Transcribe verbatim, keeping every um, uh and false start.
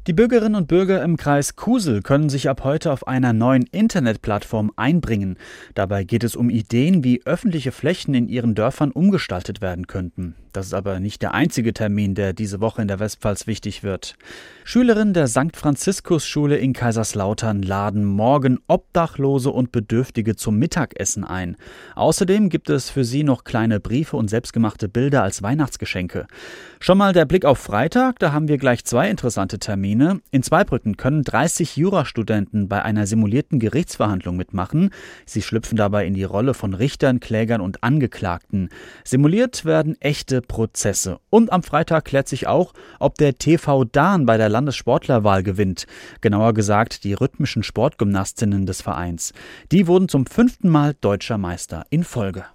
Die Bürgerinnen und Bürger im Kreis Kusel können sich ab heute auf einer neuen Internetplattform einbringen. Dabei geht es um Ideen, wie öffentliche Flächen in ihren Dörfern umgestaltet werden könnten. Das ist aber nicht der einzige Termin, der diese Woche in der Westpfalz wichtig wird. Schülerinnen der Sankt Franziskus-Schule in Kaiserslautern laden morgen Obdachlose und Bedürftige zum Mittagessen ein. Außerdem gibt es für sie noch kleine Briefe und selbstgemachte Bilder als Weihnachtsgeschenke. Schon mal der Blick auf Freitag, da haben wir gleich zwei interessante Termine. In Zweibrücken können dreißig Jurastudenten bei einer simulierten Gerichtsverhandlung mitmachen. Sie schlüpfen dabei in die Rolle von Richtern, Klägern und Angeklagten. Simuliert werden echte Prozesse. Und am Freitag klärt sich auch, ob der T V Dahn bei der Landessportlerwahl gewinnt. Genauer gesagt die rhythmischen Sportgymnastinnen des Vereins. Die wurden zum fünften Mal deutscher Meister in Folge.